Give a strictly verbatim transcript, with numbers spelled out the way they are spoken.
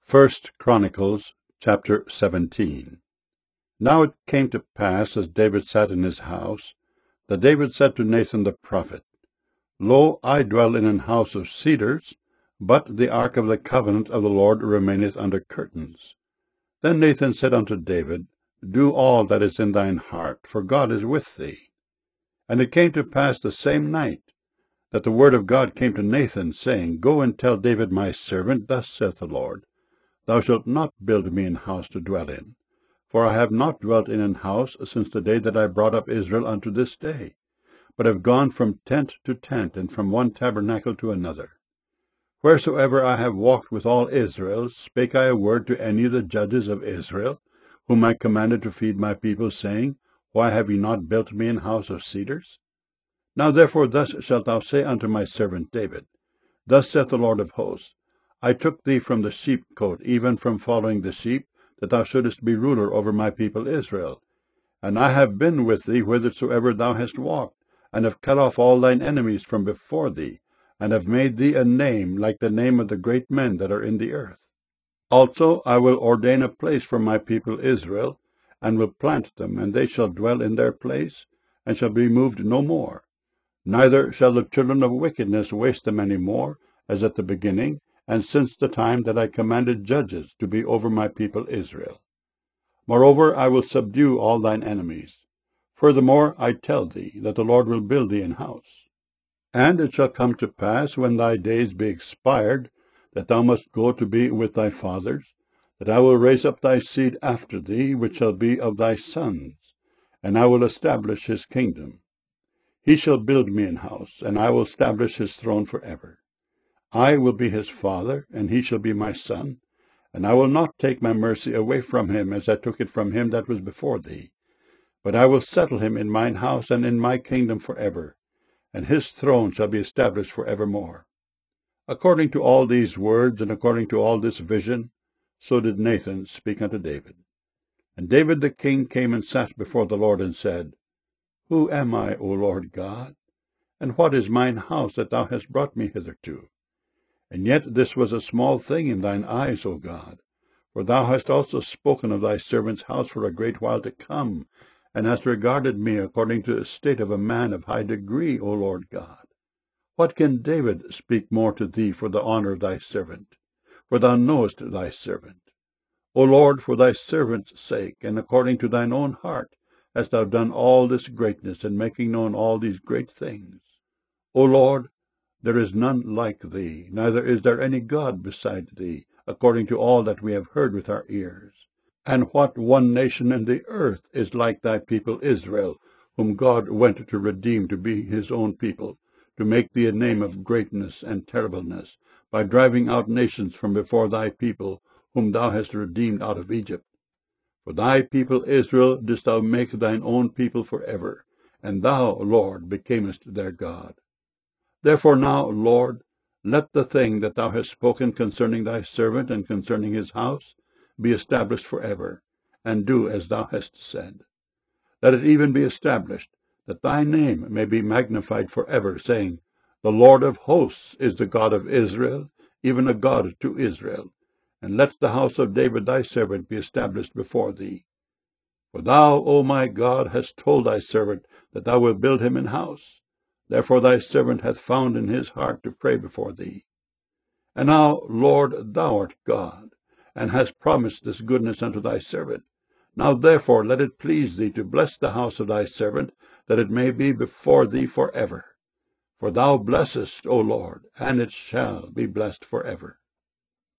First Chronicles chapter seventeen. Now it came to pass, as David sat in his house, that David said to Nathan the prophet, Lo, I dwell in an house of cedars, but the ark of the covenant of the Lord remaineth under curtains. Then Nathan said unto David, Do all that is in thine heart, for God is with thee. And it came to pass the same night that the word of God came to Nathan, saying, Go and tell David my servant, Thus saith the Lord, Thou shalt not build me an house to dwell in, for I have not dwelt in an house since the day that I brought up Israel unto this day, but have gone from tent to tent, and from one tabernacle to another. Wheresoever I have walked with all Israel, spake I a word to any of the judges of Israel, whom I commanded to feed my people, saying, Why have ye not built me an house of cedars? Now therefore thus shalt thou say unto my servant David, Thus saith the Lord of hosts, I took thee from the sheepcote, even from following the sheep, that thou shouldest be ruler over my people Israel. And I have been with thee whithersoever thou hast walked, and have cut off all thine enemies from before thee, and have made thee a name like the name of the great men that are in the earth. Also I will ordain a place for my people Israel, and will plant them, and they shall dwell in their place, and shall be moved no more. Neither shall the children of wickedness waste them any more, as at the beginning, and since the time that I commanded judges to be over my people Israel. Moreover, I will subdue all thine enemies. Furthermore, I tell thee that the Lord will build thee an house. And it shall come to pass, when thy days be expired, that thou must go to be with thy fathers, that I will raise up thy seed after thee, which shall be of thy sons, and I will establish his kingdom. He shall build me an house, and I will establish his throne for ever. I will be his father, and he shall be my son, and I will not take my mercy away from him, as I took it from him that was before thee. But I will settle him in mine house and in my kingdom for ever, and his throne shall be established for evermore. According to all these words, and according to all this vision, so did Nathan speak unto David. And David the king came and sat before the Lord, and said, Who am I, O Lord God? And what is mine house that thou hast brought me hitherto? And yet this was a small thing in thine eyes, O God, for thou hast also spoken of thy servant's house for a great while to come, and hast regarded me according to the state of a man of high degree, O Lord God. What can David speak more to thee for the honor of thy servant? For thou knowest thy servant. O Lord, for thy servant's sake, and according to thine own heart, hast thou done all this greatness, and making known all these great things. O Lord, there is none like thee, neither is there any God beside thee, according to all that we have heard with our ears. And what one nation in the earth is like thy people Israel, whom God went to redeem to be his own people, to make thee a name of greatness and terribleness, by driving out nations from before thy people, whom thou hast redeemed out of Egypt? For thy people Israel didst thou make thine own people for ever, and thou, Lord, becamest their God. Therefore now, Lord, let the thing that thou hast spoken concerning thy servant and concerning his house be established for ever, and do as thou hast said. Let it even be established, that thy name may be magnified for ever, saying, The Lord of hosts is the God of Israel, even a God to Israel. And let the house of David thy servant be established before thee. For thou, O my God, hast told thy servant that thou wilt build him an house. Therefore thy servant hath found in his heart to pray before thee. And now, Lord, thou art God, and hast promised this goodness unto thy servant. Now therefore let it please thee to bless the house of thy servant, that it may be before thee for ever. For thou blessest, O Lord, and it shall be blessed for ever.